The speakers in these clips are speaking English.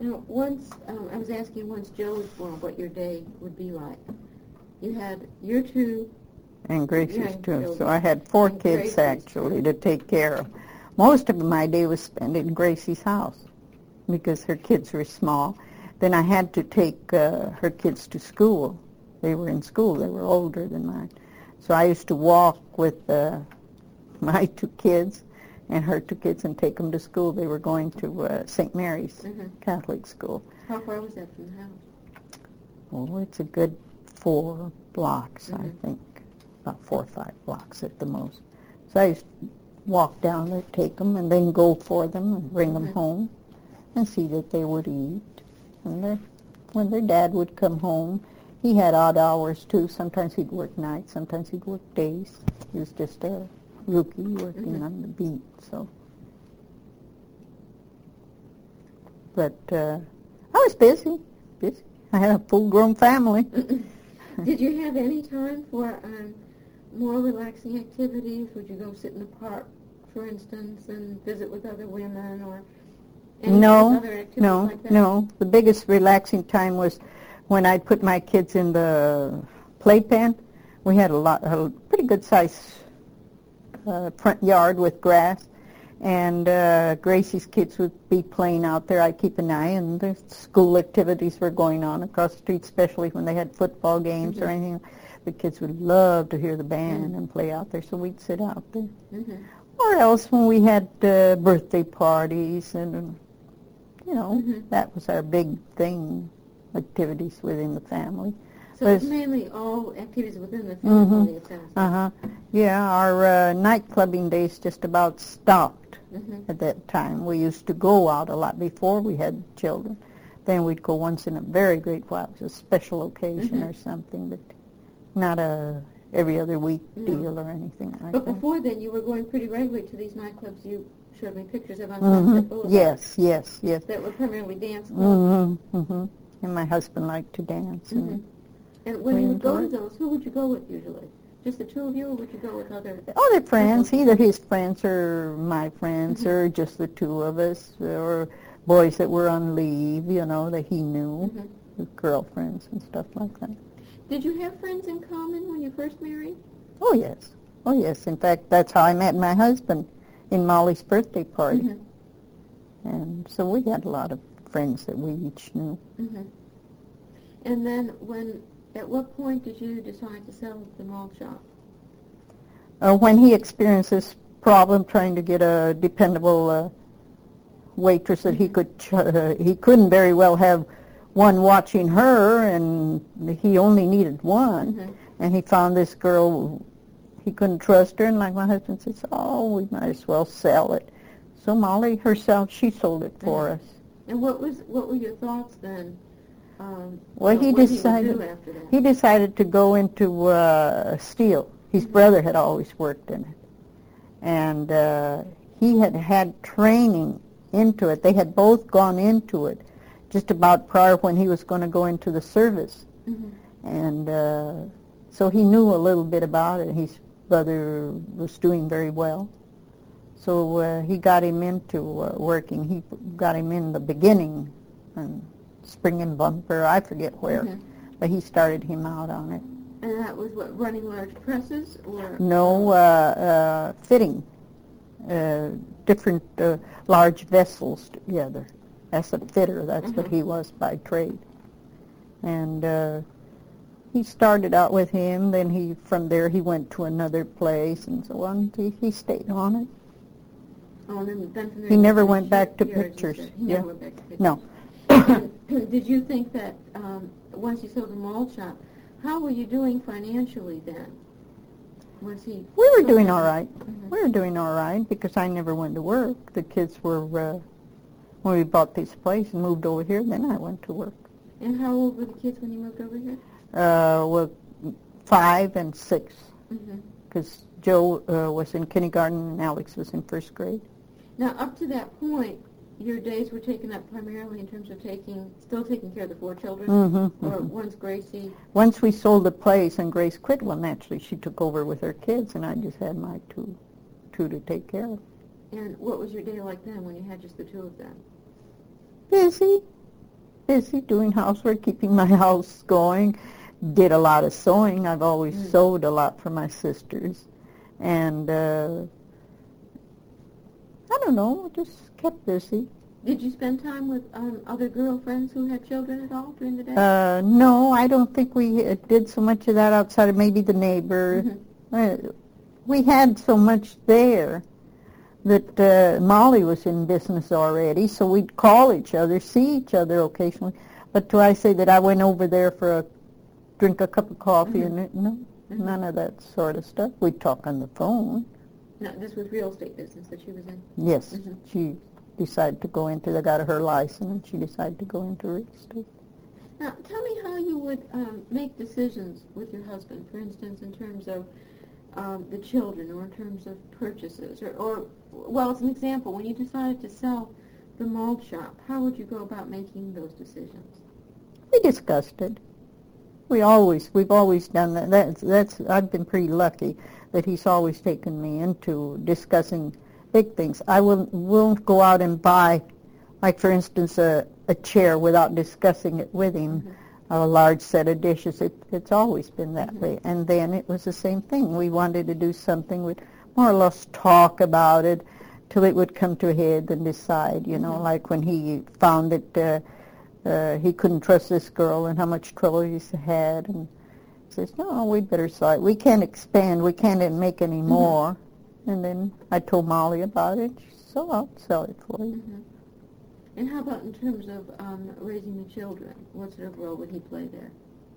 Now, once, I was asking once Joe was born what your day would be like. You had your two... And Gracie's young too. children. So I had 4 And kids, Gracie's actually, two. to take care of. Most of my day was spent in Gracie's house because her kids were small. Then I had to take her kids to school. They were in school. They were older than mine. So I used to walk with my 2 kids and her 2 kids and take them to school. They were going to St. Mary's Catholic school. How far was that from the house? Oh, it's a good 4 blocks, I think. About 4 or 5 blocks at the most. So I used to walk down there, take them, and then go for them and bring them home and see that they would eat. And when their dad would come home, he had odd hours too. Sometimes he'd work nights, sometimes he'd work days. He was just a rookie working on the beat. So, but I was busy. I had a full-grown family. Did you have any time for more relaxing activities? Would you go sit in the park, for instance, and visit with other women, or any other activities like that? No. The biggest relaxing time was when I'd put my kids in the playpen. We had a pretty good size front yard with grass, and Gracie's kids would be playing out there. I'd keep an eye, and the school activities were going on across the street, especially when they had football games or anything. The kids would love to hear the band and play out there, so we'd sit out there. Or else when we had birthday parties, and, that was our big thing, activities within the family. So it's mainly all activities within the family, it sounds like. Yeah, our night clubbing days just about stopped at that time. We used to go out a lot before we had children. Then we'd go once in a very great while. It was a special occasion or something, but not a every other week deal or anything like that. But before then, you were going pretty regularly to these nightclubs you showed me pictures of on Sunset Boulevard. Yes. That were primarily dance clubs. And my husband liked to dance. And when you would go to those, who would you go with usually? Just the 2 of you, or would you go with other friends, either his friends or my friends, or just the 2 of us, or boys that were on leave, that he knew, with girlfriends and stuff like that. Did you have friends in common when you first married? Oh, yes. In fact, that's how I met my husband, in Molly's birthday party. And so we had a lot of friends that we each knew. And then at what point did you decide to sell the malt shop? When he experienced this problem trying to get a dependable waitress that he couldn't very well have one watching her, and he only needed one. And he found this girl, he couldn't trust her, and like my husband says, we might as well sell it. So Molly herself, she sold it for us. And what were your thoughts then? He decided to go into steel. His brother had always worked in it, and he had training into it. They had both gone into it just about prior when he was going to go into the service, and so he knew a little bit about it. His brother was doing very well, so he got him into working. He got him in the beginning, and Spring and Bumper, I forget where, but he started him out on it. And that was what, running large presses, or? No, fitting different large vessels together. As a fitter, that's what he was by trade. And he started out with him, then from there he went to another place, and so on. He stayed on it. Oh, and then from there he never went back to pictures. He never went back to pictures. No. Did you think that once you sold the malt shop, how were you doing financially then? We were doing all right. We were doing all right because I never went to work. The kids were, when we bought this place and moved over here, then I went to work. And how old were the kids when you moved over here? 5 and 6. Because Joe was in kindergarten and Alex was in first grade. Now, up to that point, your days were taken up primarily in terms of still taking care of the 4 children? Or once Gracie? Once we sold the place and Grace quit, well, naturally she took over with her kids, and I just had my two to take care of. And what was your day like then when you had just the 2 of them? Busy. busy doing housework, keeping my house going. Did a lot of sewing. I've always sewed a lot for my sisters. And I don't know, just kept busy. Did you spend time with other girlfriends who had children at all during the day? No, I don't think we did so much of that outside of maybe the neighbor. We had so much there that Molly was in business already, so we'd call each other, see each other occasionally. But do I say that I went over there for a drink a cup of coffee? And no, none of that sort of stuff. We'd talk on the phone. No, this was real estate business that she was in? Yes, she decided to go into, they got her license, and she decided to go into real estate. Now, tell me how you would make decisions with your husband, for instance, in terms of the children, or in terms of purchases, or well, as an example, when you decided to sell the mold shop, how would you go about making those decisions? We discussed it. We've always done that. That's I've been pretty lucky that he's always taken me into discussing big things. I won't go out and buy, like for instance, a chair without discussing it with him. A large set of dishes. It's always been that way. And then it was the same thing. We wanted to do something. We'd more or less talk about it till it would come to a head and decide, you know, like when he found that he couldn't trust this girl and how much trouble he's had. And he says, no, we'd better sell it. We can't expand. We can't make any more. And then I told Molly about it. She said, so I'll sell it for you. And how about in terms of raising the children? What sort of role would he play there?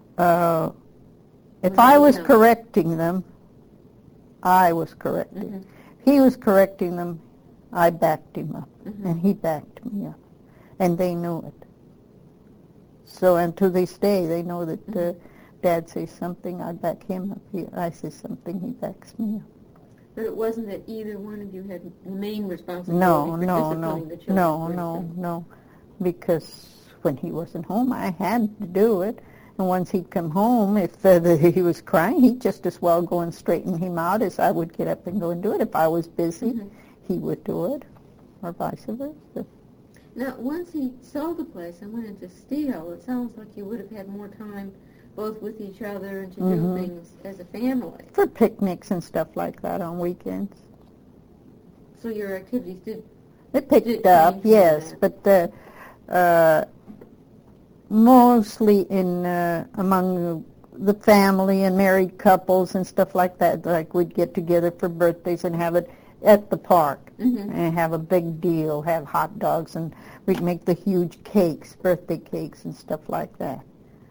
If I was correcting them, I was correcting. If he was correcting them, I backed him up, and he backed me up. And they knew it. So, and to this day, they know that Dad says something, I back him up. I say something, he backs me up. But it wasn't that either one of you had the main responsibility for disciplining the children? No. Because when he wasn't home, I had to do it. And once he'd come home, if he was crying, he'd just as well go and straighten him out as I would get up and go and do it. If I was busy, he would do it, or vice versa. Now, once he sold the place and went into steel, it sounds like you would have had more time both with each other and to do things as a family. For picnics and stuff like that on weekends. So your activities did... It picked up, yes, but mostly in among the family and married couples and stuff like that. Like we'd get together for birthdays and have it at the park and have a big deal, have hot dogs, and we'd make the huge cakes, birthday cakes and stuff like that.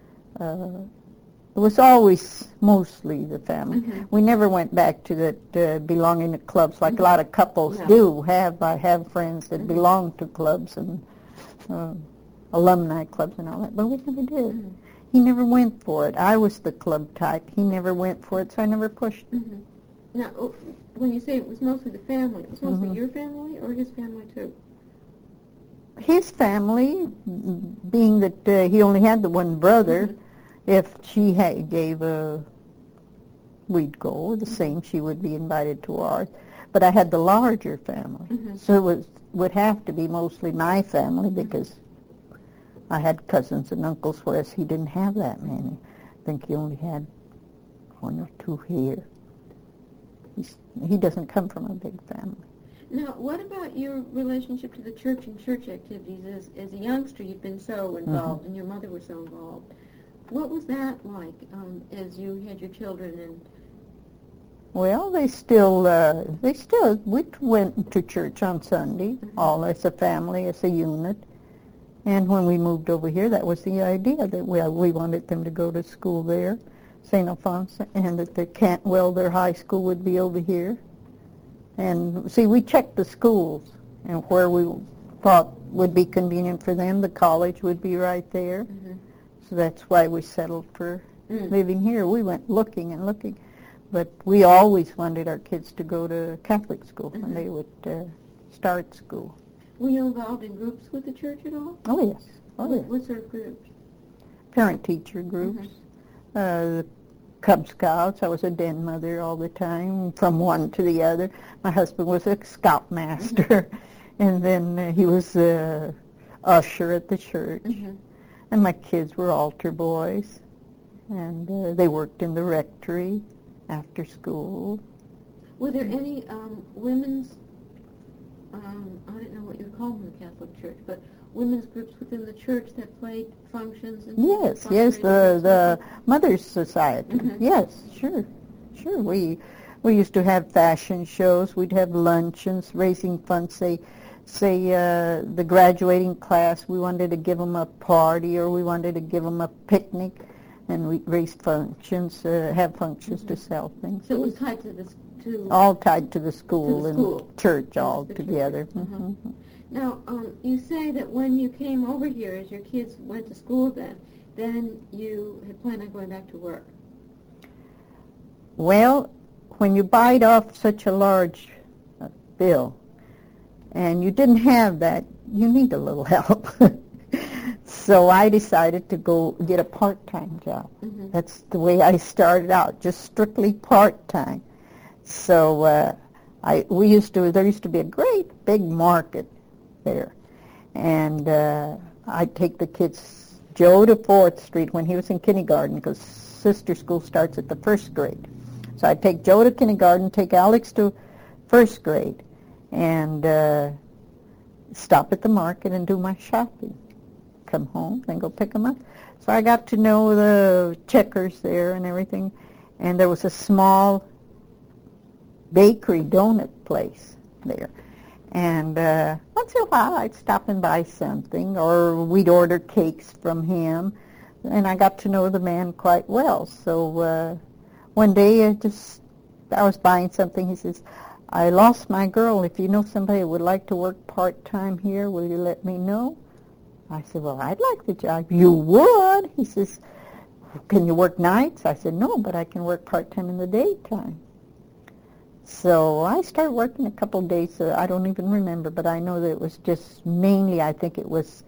It was always mostly the family. We never went back to that belonging to clubs like a lot of couples do. I have friends that belong to clubs and alumni clubs and all that, but we never did. He never went for it. I was the club type. He never went for it, so I never pushed him. Now, when you say it was mostly the family, it was mostly your family or his family too? His family, being that he only had the one brother, if she gave we'd go the same. She would be invited to ours. But I had the larger family, so it would have to be mostly my family because I had cousins and uncles, whereas he didn't have that many. I think he only had one or two here. He doesn't come from a big family. Now, what about your relationship to the church and church activities? As a youngster, you've been so involved, and your mother was so involved. What was that like as you had your children? And well, we went to church on Sunday, all as a family, as a unit. And when we moved over here, that was the idea, that we wanted them to go to school there, St. Alphonse, and that their high school would be over here. And see, we checked the schools, and where we thought would be convenient for them, the college would be right there. So that's why we settled for living here. We went looking and looking, but we always wanted our kids to go to Catholic school when they would start school. Were you involved in groups with the church at all? Oh, yes. What sort of groups? Parent-teacher groups. The Cub Scouts. I was a den mother all the time, from one to the other. My husband was a scoutmaster, and then he was the usher at the church. And my kids were altar boys, and they worked in the rectory after school. Were there any women's, I don't know what you call them in the Catholic Church, but women's groups within the church that played functions? And Yes, the Mothers Society. Mm-hmm. Yes, sure. We used to have fashion shows. We'd have luncheons, raising funds. Say the graduating class, we wanted to give them a party or we wanted to give them a picnic, and we raised functions, have functions to sell things. So it was tied to this. All tied to the school and church all together. Church. Mm-hmm. Now, you say that when you came over here, as your kids went to school then you had planned on going back to work. Well, when you bite off such a large bill, and you didn't have that, you need a little help. So I decided to go get a part-time job. Mm-hmm. That's the way I started out, just strictly part-time. So there used to be a great big market there. And I'd take the kids, Joe to 4th Street when he was in kindergarten, because sister school starts at the 1st grade. So I'd take Joe to kindergarten, take Alex to 1st grade, and stop at the market and do my shopping. Come home, then go pick them up. So I got to know the checkers there and everything. And there was a small bakery donut place there. And once in a while I'd stop and buy something, or we'd order cakes from him. And I got to know the man quite well. So one day I was buying something. He says, "I lost my girl. If you know somebody who would like to work part-time here, will you let me know?" I said, "Well, I'd like the job." "You would?" He says, "Can you work nights?" I said, "No, but I can work part-time in the daytime." So I started working a couple of days. I don't even remember, but I know that it was just mainly, I think it was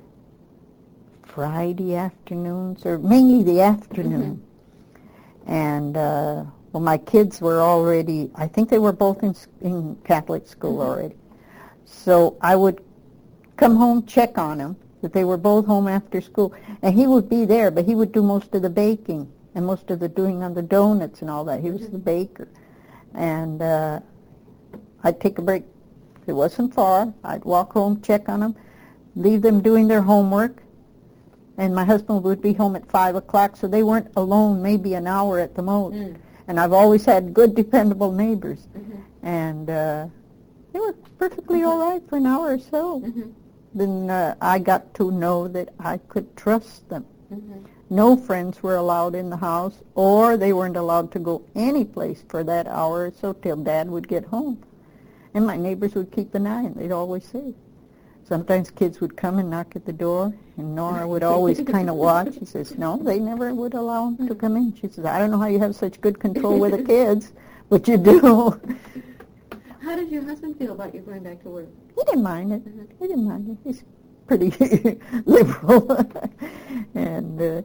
Friday afternoons, or mainly the afternoon. Mm-hmm. And, well, my kids were already, I think they were both in Catholic school mm-hmm. already. So I would come home, check on them, that they were both home after school. And he would be there, but he would do most of the baking and most of the doing on the donuts and all that. He was the baker. And I'd take a break. It wasn't far. I'd walk home, check on them, leave them doing their homework, and my husband would be home at 5 o'clock, so they weren't alone maybe an hour at the most. Mm. And I've always had good, dependable neighbors. Mm-hmm. And they were perfectly mm-hmm. all right for an hour or so. Mm-hmm. Then I got to know that I could trust them. Mm-hmm. No friends were allowed in the house, or they weren't allowed to go any place for that hour or so till Dad would get home. And my neighbors would keep an eye, and they'd always say. Sometimes kids would come and knock at the door, and Nora would always kind of watch. She says, "No, they never would allow them to come in." She says, "I don't know how you have such good control with the kids, but you do." How did your husband feel about you going back to work? He didn't mind it. Mm-hmm. He didn't mind it. He's pretty liberal. And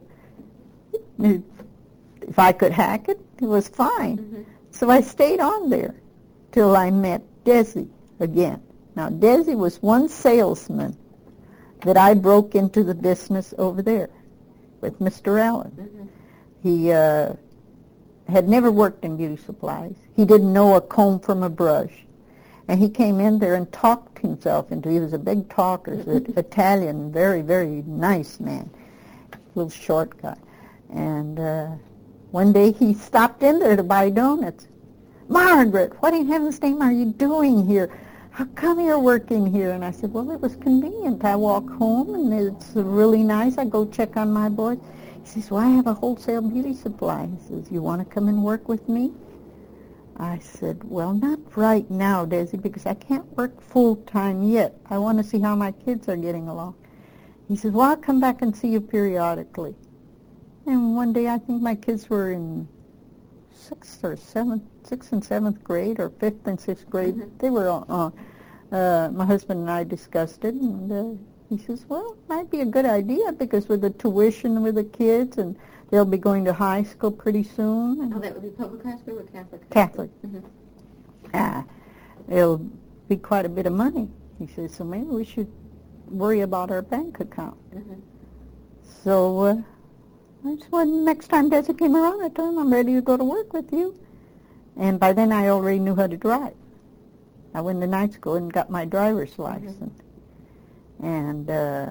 if I could hack it, it was fine. Mm-hmm. So I stayed on there till I met Desi again. Now, Desi was one salesman that I broke into the business over there with Mr. Allen. Mm-hmm. He had never worked in beauty supplies. He didn't know a comb from a brush. And he came in there and talked himself into, he was a big talker, an Italian, very, very nice man, little short guy. And one day he stopped in there to buy donuts. "Margaret, what in heaven's name are you doing here? How come you're working here?" And I said, "Well, it was convenient. I walk home, and it's really nice. I go check on my boys." He says, "Well, I have a wholesale beauty supply." He says, "You want to come and work with me?" I said, "Well, not right now, Desi, because I can't work full-time yet. I want to see how my kids are getting along." He says, "Well, I'll come back and see you periodically." And one day, I think my kids were in 6th and 7th grade, or 5th and 6th grade. Mm-hmm. They were my husband and I discussed it, and he says, "Well, it might be a good idea, because with the tuition with the kids, and they'll be going to high school pretty soon." Oh, that would be public high school or Catholic? Catholic. Mm-hmm. It'll be quite a bit of money. He says, "So maybe we should worry about our bank account." Mm-hmm. So I just when next time Desi came around, I told him I'm ready to go to work with you. And by then I already knew how to drive. I went to night school and got my driver's license. And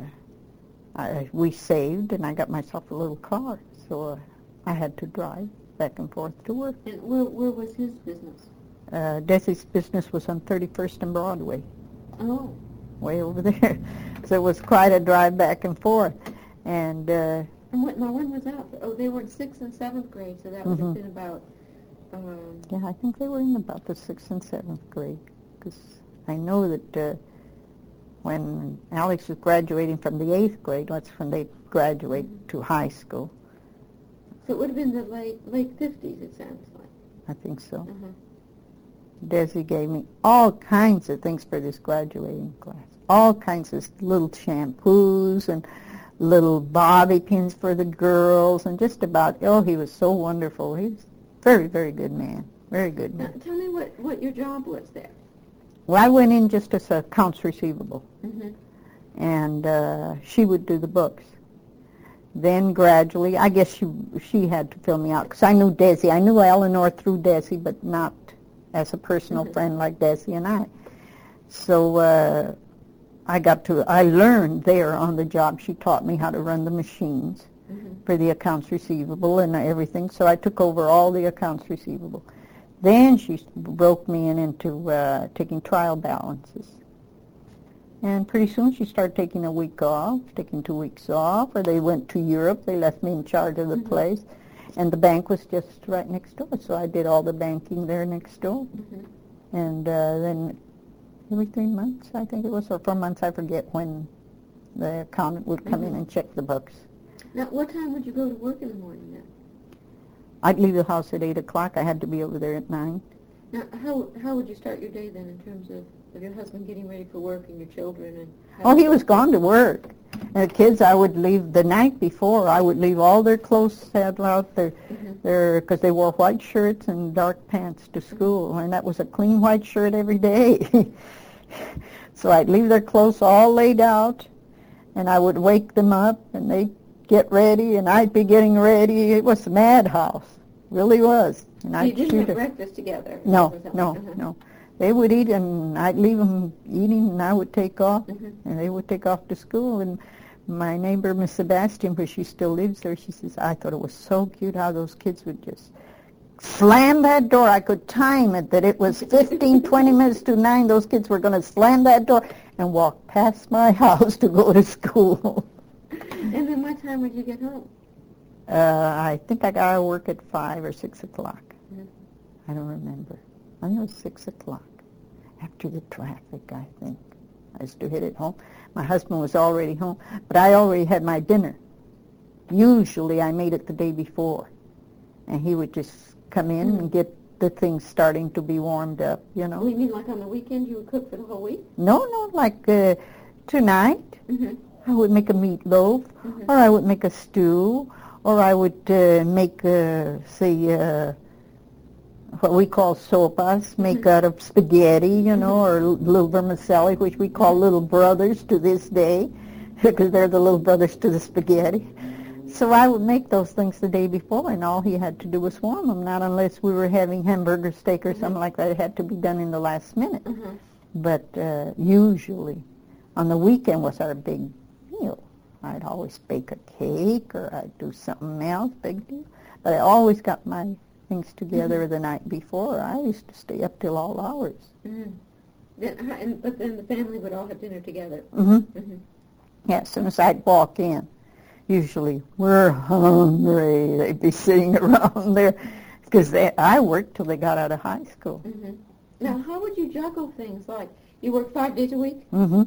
we saved, and I got myself a little car. So I had to drive back and forth to work. And where was his business? Desi's business was on 31st and Broadway. Oh. Way over there. So it was quite a drive back and forth. And when was that? Oh, they were in 6th and 7th grade, so that would have been about... yeah, I think they were in about the 6th and 7th grade. Because I know that when Alex was graduating from the 8th grade, that's when they graduate to high school. So it would have been the late 50s, it sounds like. I think so. Desi gave me all kinds of things for this graduating class. All kinds of little shampoos and little bobby pins for the girls and just about, he was so wonderful. He was a very, very good man. Very good man. Now, tell me what your job was there. Well, I went in just as accounts receivable. And she would do the books. Then gradually, I guess she had to fill me out because I knew Desi. I knew Eleanor through Desi, but not as a personal friend like Desi and I. So I learned there on the job. She taught me how to run the machines for the accounts receivable and everything. So I took over all the accounts receivable. Then she broke me into taking trial balances. And pretty soon she started taking a week off, taking 2 weeks off, or they went to Europe. They left me in charge of the place. And the bank was just right next door, so I did all the banking there next door. And then every 3 months, I think it was, or 4 months, I forget, when the accountant would come in and check the books. Now, what time would you go to work in the morning then? I'd leave the house at 8 o'clock. I had to be over there at 9. Now, how would you start your day then in terms of your husband getting ready for work and your children? He was gone to work. And the kids, I would leave the night before. I would leave all their clothes saddled out there, because they wore white shirts and dark pants to school, and that was a clean white shirt every day. So I'd leave their clothes all laid out, and I would wake them up, and they'd get ready, and I'd be getting ready. It was a madhouse, really was. And so you didn't have breakfast together? No. They would eat, and I'd leave them eating, and I would take off, and they would take off to school. And my neighbor, Miss Sebastian, where she still lives there, she says, I thought it was so cute how those kids would just slam that door. I could time it, that it was 15, 20 minutes to 9. Those kids were going to slam that door and walk past my house to go to school. And then what time would you get home? I think I got to work at 5 or 6 o'clock. I don't remember. I think it was 6 o'clock. After the traffic, I think. I used to hit it home. My husband was already home, but I already had my dinner. Usually I made it the day before, and he would just come in and get the things starting to be warmed up, you know. Oh, you mean like on the weekend you would cook for the whole week? No, like tonight. I would make a meatloaf, or I would make a stew, or I would make, what we call sopas, make out of spaghetti, you know, or little vermicelli, which we call little brothers to this day, because they're the little brothers to the spaghetti. So I would make those things the day before, and all he had to do was warm them, not unless we were having hamburger steak or something like that. It had to be done in the last minute. But usually, on the weekend was our big meal. I'd always bake a cake, or I'd do something else, big deal. But I always got my things together the night before. I used to stay up till all hours. But then the family would all have dinner together. Yeah, as soon as I'd walk in, usually, we're hungry. They'd be sitting around there, because I worked till they got out of high school. Now, how would you juggle things like, you work 5 days a week?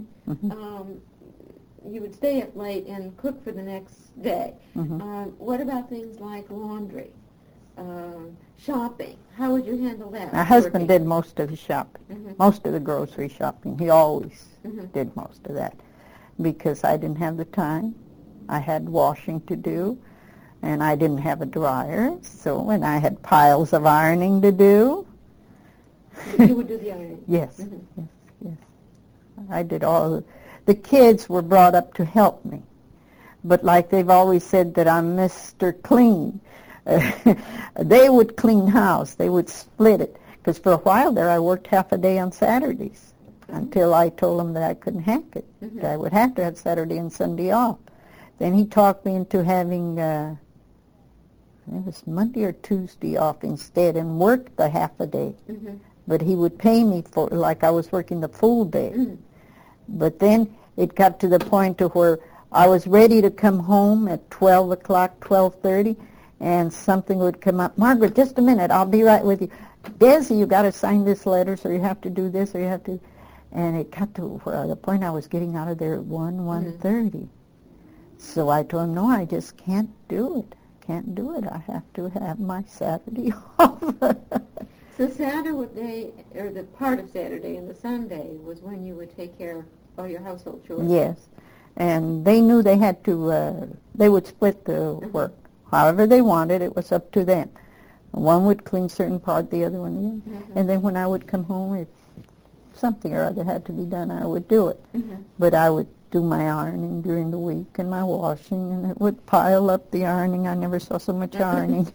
You would stay up late and cook for the next day. What about things like laundry? Shopping. How would you handle that? My husband did most of the shopping, most of the grocery shopping. He always did most of that, because I didn't have the time. I had washing to do, and I didn't have a dryer, and I had piles of ironing to do. You would do the ironing? Yes. I did all of it. The kids were brought up to help me. but like they've always said that I'm Mr. Clean. They would clean house. They would split it. Because for a while there I worked half a day on Saturdays until I told him that I couldn't hack it. That I would have to have Saturday and Sunday off. Then he talked me into having, it was Monday or Tuesday off instead and worked the half a day. But he would pay me for like I was working the full day. But then it got to the point to where I was ready to come home at 12 o'clock, 12:30, and something would come up. Margaret, just a minute, I'll be right with you. Desi, you got to sign this letter, so you have to do this, or you have to... And it got to the point I was getting out of there at 1:30. So I told him, no, I just can't do it. Can't do it. I have to have my Saturday off. So Saturday, or the part of Saturday and the Sunday, was when you would take care of all your household chores? Yes. And they knew they had to, they would split the work. However they wanted, it was up to them. One would clean certain part, the other one the other. And then when I would come home, if something or other had to be done, I would do it. But I would do my ironing during the week and my washing, and it would pile up the ironing. I never saw so much ironing.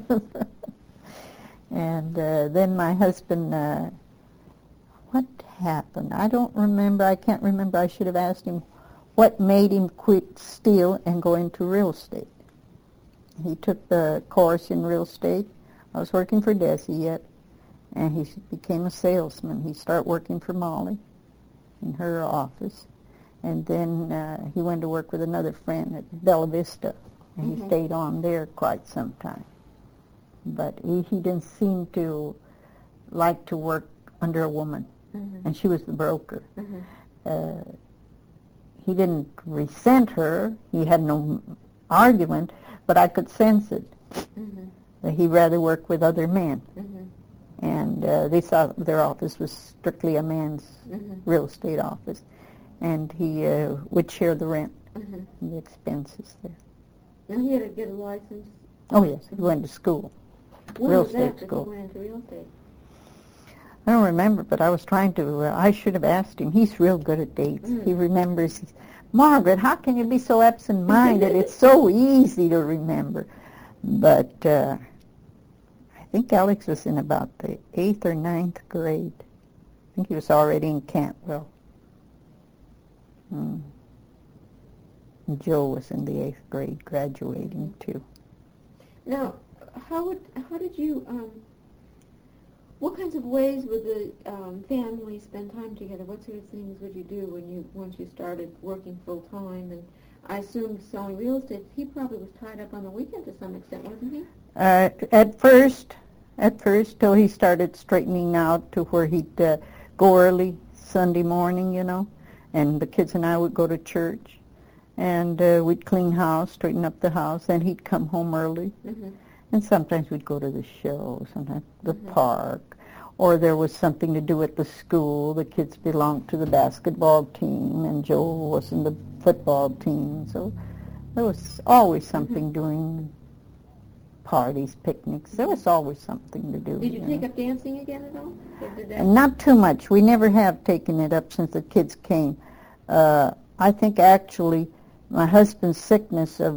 And then my husband, what happened? I don't remember. I can't remember. I should have asked him what made him quit steel and go into real estate. He took the course in real estate. I was working for Desi yet, and he became a salesman. He started working for Molly in her office, and then he went to work with another friend at Bella Vista, and he stayed on there quite some time. But he didn't seem to like to work under a woman, and she was the broker. He didn't resent her. He had no argument, but I could sense it. That he'd rather work with other men. And they thought their office was strictly a man's real estate office. And he would share the rent and the expenses there. And he had to get a license? Oh, yes. He went to school. Real estate school. When was that that he went into real estate? I don't remember, but I was trying to, I should have asked him. He's real good at dates. He remembers. Margaret, how can you be so absent-minded? It's so easy to remember. But I think Alex was in about the 8th or 9th grade. I think he was already in Cantwell. And Joe was in the 8th grade, graduating too. Now, how did you, what kinds of ways would the family spend time together? What sort of things would you do once you started working full time? And I assume selling real estate, he probably was tied up on the weekend to some extent, wasn't he? At first, till he started straightening out to where he'd go early Sunday morning, you know, and the kids and I would go to church, and we'd clean house, straighten up the house, and he'd come home early. And sometimes we'd go to the show, sometimes the park, or there was something to do at the school. The kids belonged to the basketball team, and Joe was in the football team. So there was always something doing, parties, picnics. There was always something to do. Did you take up dancing again at all? Not too much. We never have taken it up since the kids came. I think actually my husband's sickness of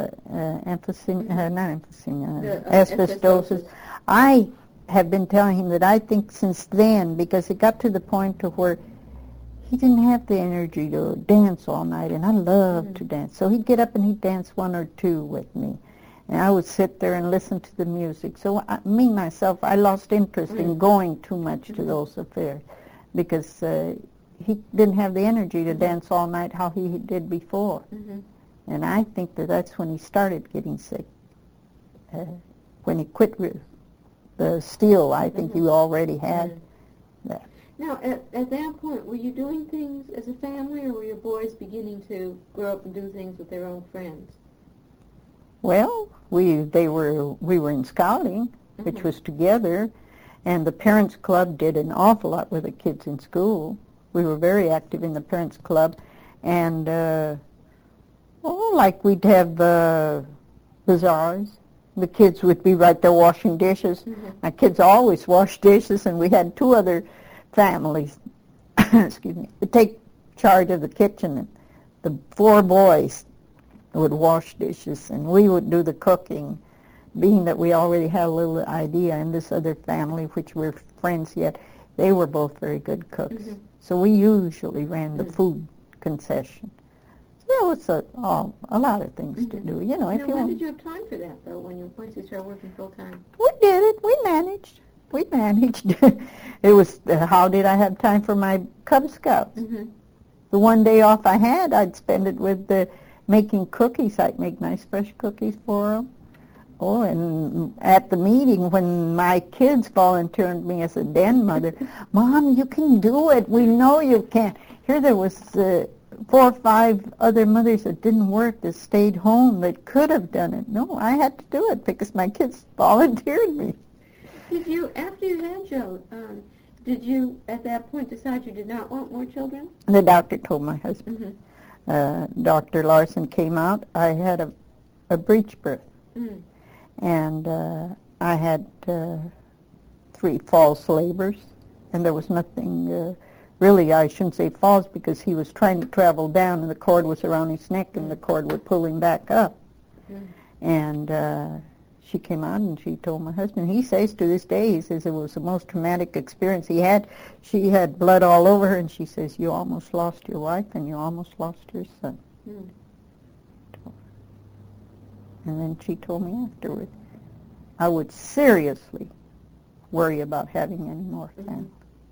asbestosis, I have been telling him that I think since then, because it got to the point to where he didn't have the energy to dance all night, and I loved to dance. So he'd get up and he'd dance one or two with me, and I would sit there and listen to the music. So myself, I lost interest in going too much to those affairs, because he didn't have the energy to dance all night how he did before. And I think that's when he started getting sick. When he quit the steel, I think he already had that. Now, at that point, were you doing things as a family, or were your boys beginning to grow up and do things with their own friends? Well, we were in scouting, which was together, and the Parents Club did an awful lot with the kids in school. We were very active in the Parents Club, and like we'd have bazaars. The kids would be right there washing dishes. My kids always washed dishes, and we had two other families, excuse me, to take charge of the kitchen. And the four boys would wash dishes, and we would do the cooking, being that we already had a little idea. And this other family, which we're friends yet, they were both very good cooks. Mm-hmm. So we usually ran the food concession. So there was a lot of things to do. You know, if you when did you have time for that, though, once you started working full-time? We did it. We managed. It was, how did I have time for my Cub Scouts? Mm-hmm. The one day off I had, I'd spend it with making cookies. I'd make nice fresh cookies for them. Oh, and at the meeting, when my kids volunteered me as a den mother, Mom, you can do it. We know you can. Here there was 4 or 5 other mothers that didn't work, that stayed home, that could have done it. No, I had to do it because my kids volunteered me. Did you, after you had Joe, did you at that point decide you did not want more children? The doctor told my husband. Mm-hmm. Dr. Larson came out. I had a breech birth. Mm. And I had 3 false labors, and there was nothing, really, I shouldn't say false, because he was trying to travel down, and the cord was around his neck, and the cord would pull him back up. Mm. And she came out, and she told my husband, he says to this day, he says it was the most traumatic experience he had. She had blood all over her, and she says, you almost lost your wife, and you almost lost your son. Mm. And then she told me afterward, I would seriously worry about having any more family.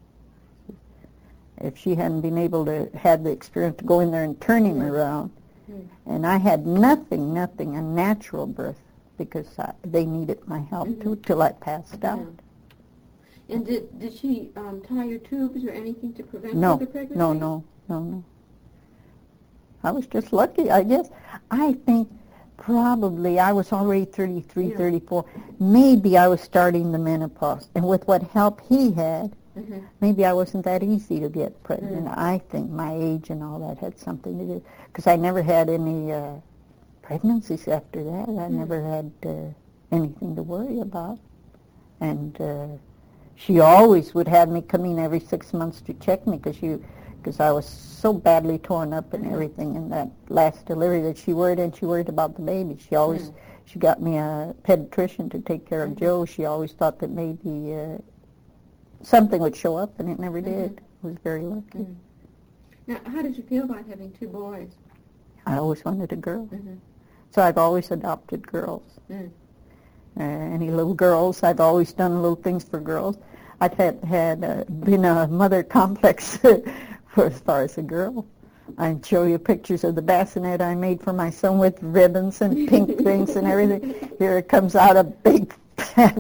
If she hadn't been able to have the experience to go in there and turn him around. And I had nothing, a natural birth, because they needed my help too, till I passed out. And did she tie your tubes or anything to prevent further pregnancy? No. I was just lucky, I guess. I think probably I was already 33, 34. Maybe I was starting the menopause. And with what help he had, maybe I wasn't that easy to get pregnant. I think my age and all that had something to do. Because I never had any pregnancies after that. I never had anything to worry about. And she always would have me come in every 6 months to check me, because I was so badly torn up and everything in that last delivery that she worried about the baby. She got me a pediatrician to take care of Joe. She always thought that maybe something would show up, and it never did. I was very lucky. Now, how did you feel about having 2 boys? I always wanted a girl. So I've always adopted girls. Any little girls, I've always done little things for girls. I've been a mother complex for as far as a girl. I'd show you pictures of the bassinet I made for my son with ribbons and pink things and everything. Here it comes out a big